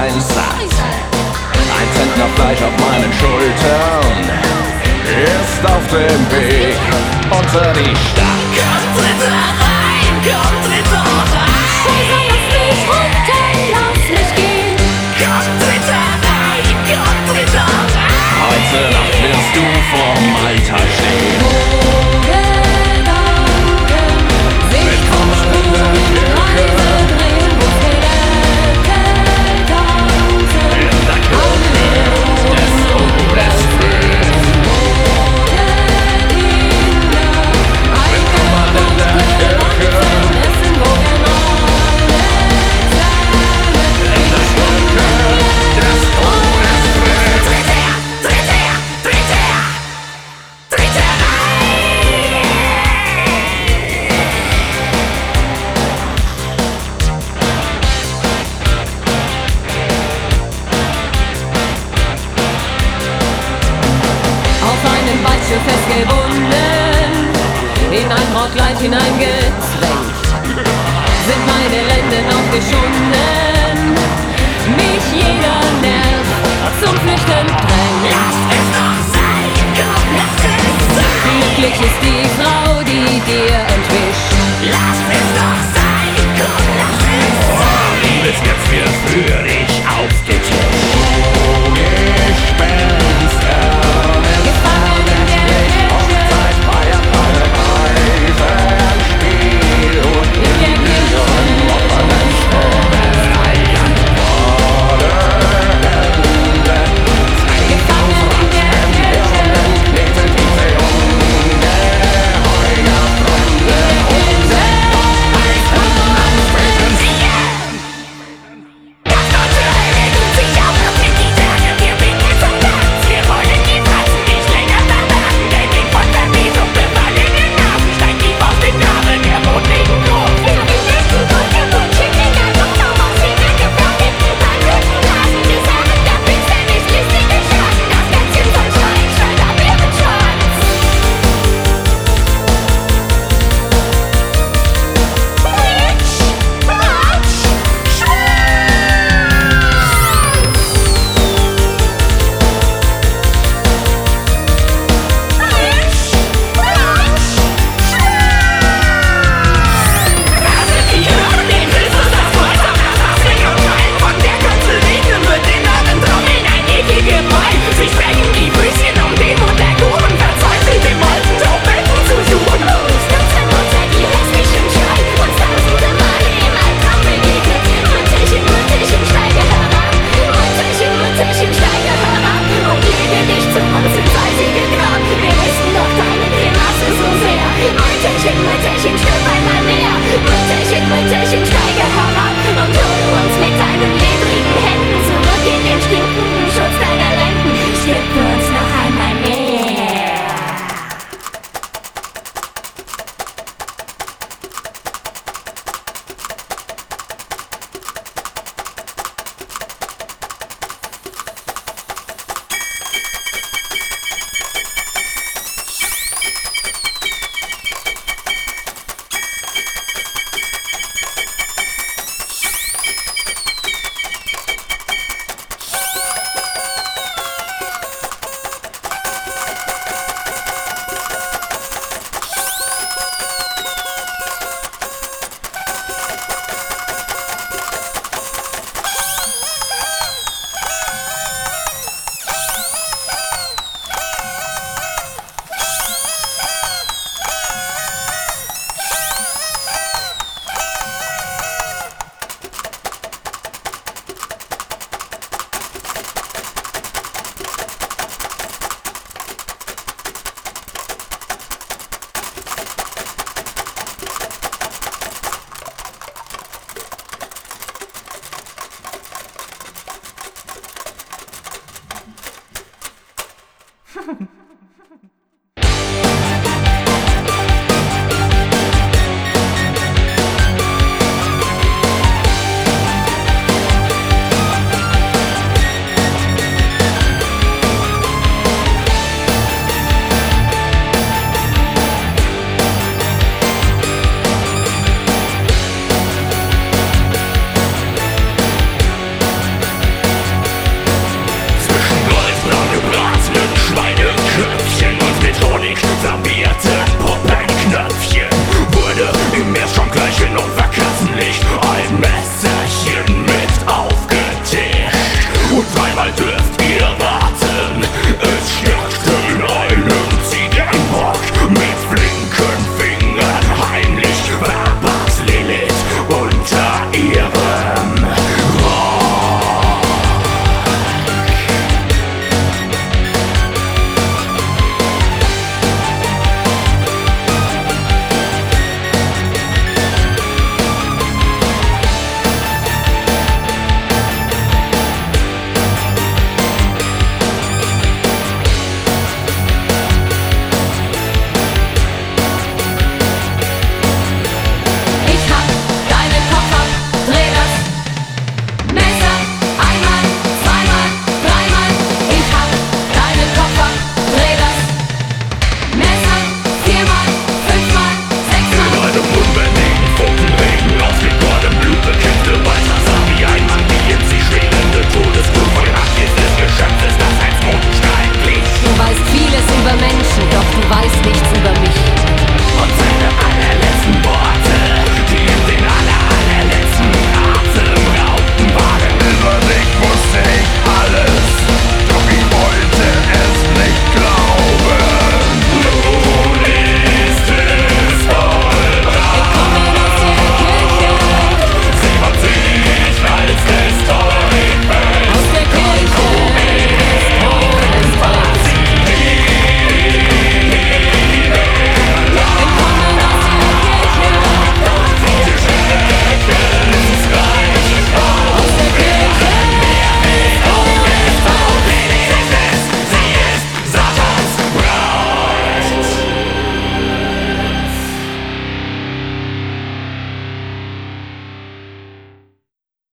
eins. Ein Zentner Fleisch auf meinen Schultern ist auf dem Weg unter die Stadt. Komm, Dritter rein, komm, Dritter rein. Scheiße, lass mich runter, lass mich gehen. Komm, Dritter rein, komm, Dritter rein. Heute Nacht wirst du vorm Altar stehen. Festgebunden, in ein Brautkleid hineingezwängt, sind meine Lenden aufgeschunden, mich jeder Nerv zum Flüchten drängt. Lass es doch sein, komm, lass es sein. Glücklich ist die Frau, die dir entwischt. Lass es doch sein, komm, lass es sein. Liebesgötz wird für dich aufgetischt. Ha ha ha.